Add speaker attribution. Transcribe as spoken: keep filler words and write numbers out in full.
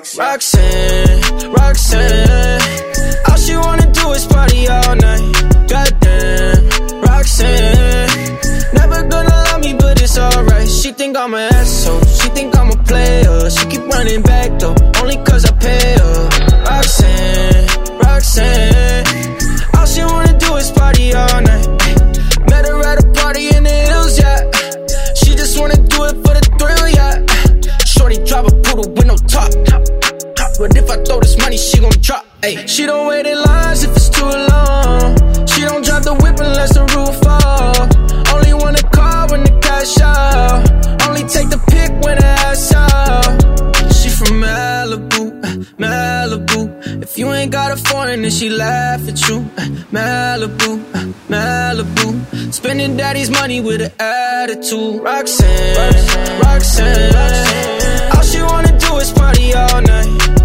Speaker 1: Roxanne, Roxanne, all she wanna do is party all night. Goddamn, Roxanne, never gonna love me, but it's alright. She think I'm an asshole, she think I'm a player. She keep running back though, only cause I pay her. Roxanne, Roxanne, all she wanna do is party all night. Met her at a party in the hills, yeah. She just wanna do it for the thrill, yeah. Shorty drive a poodle with no top. But if I throw this money, she gon' drop. Ay. She don't wait in lines if it's too long. She don't drive the whip unless the roof fall. Only wanna call when the cash out. Only take the pic when the ass out. She from Malibu, Malibu. If you ain't got a foreign, then she laugh at you. Malibu, Malibu. Spending daddy's money with an attitude. Roxanne, Roxanne, Roxanne. All she wanna do is party all night.